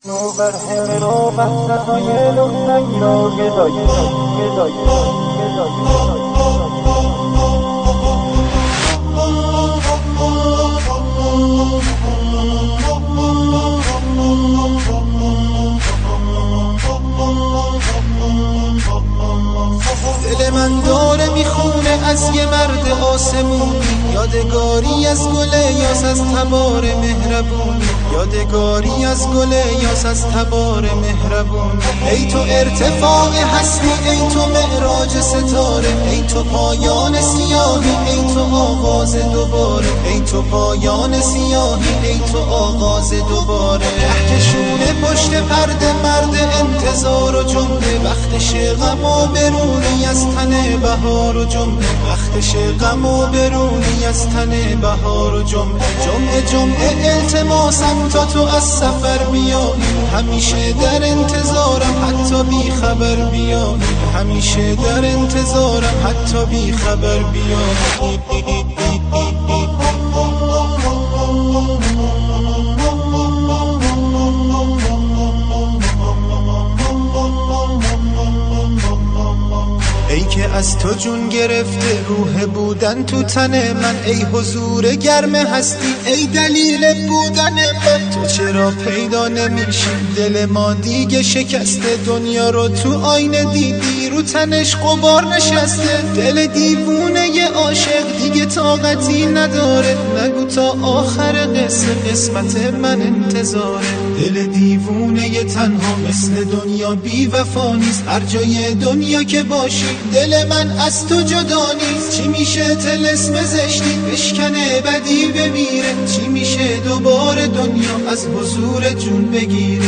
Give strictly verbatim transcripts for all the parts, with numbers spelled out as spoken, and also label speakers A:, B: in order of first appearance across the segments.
A: دل من داره میخونه از یه مرد آسمونی، یادگاری از گل یاس از تبار مهربونی، یادگاری از گل یاس از تبار مهربونی. ای تو ارتفاع هستی، ای تو معراج ستاره، ای تو پایان سیاهی، ای تو آغاز دوباره، ای تو پایان سیاهی، ای تو آغاز دوباره. کهکشون پشت پرده مرد انتظار و جمله، وقتش غم و برونی از تن بهار و جمعه، وقتش غم و برونی از تن بهار و جمعه. جمعه جمعه التماسم تا تو از سفر بیایی، همیشه در انتظارم حتی بی خبر بیایی، همیشه در انتظارم حتی بی خبر بیایی. ای که از تو جون گرفته روح بودن تو تن من، ای حضور گرم هستی، ای دلیل بودن من. تو چرا پیدا نمیشی؟ دل ما دیگه شکسته، دنیا رو تو آینه دیدی رو تنش غبار نشسته. دل دیوونه ی عاشق دیگه طاقتی نداره، نگو تا آخر قصه قسمت من انتظاره. دل دیوونه ی تنها مثل دنیا بی وفا نیست، هر جای دنیا که باشی دل من از تو جدا نیست. چی میشه طلسم زشتی بشکنه بدی بمیره، چی میشه دوباره دنیا از حضور جون بگیره.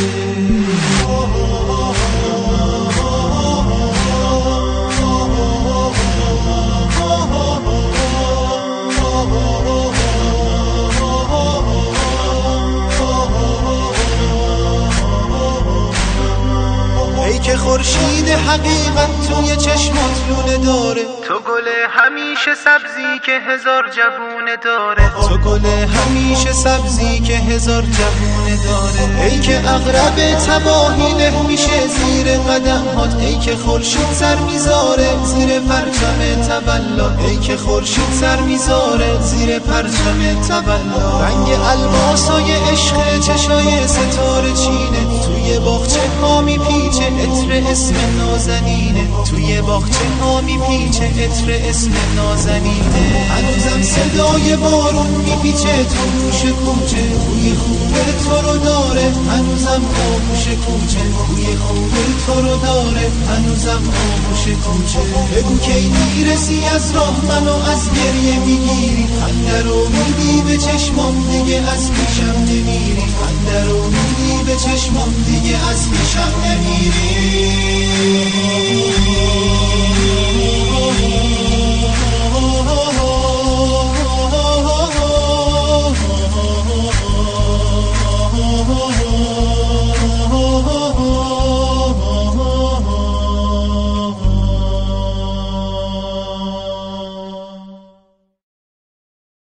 A: ای که خورشید حقیقت توی چشمات لونه داره، تو گل همیشه سبزی که هزار جوونه داره، تو گل همیشه سبزی که هزار جوونه داره. ای که عقرب تباهی له میشه زیر قدم هات، ای که خورشید سر میذاره زیر پرچم تولد، ای که خورشید سر میذاره زیر پرچم تولد. رنگ الماسای عشق چشای ستاره چینه، توی باغچه ها میپیچه عطر اسم نازنینه، توی باغچه ها میپیچه عطر اسم نازنینه. هنوزم صدای بارون میپیچه تو گوش کوچه، بوی خوب تو رو داره هنوزم آغوش کوچه، بوی خوب تو رو داره هنوزم آغوش کوچه. بگو کی میرسی از راه منو از گریه میگیری، خنده رو میدی به چشمام دیگه از پیشم نمیری، خنده رو میدی به چشمام دیگه از پیشم نمیری.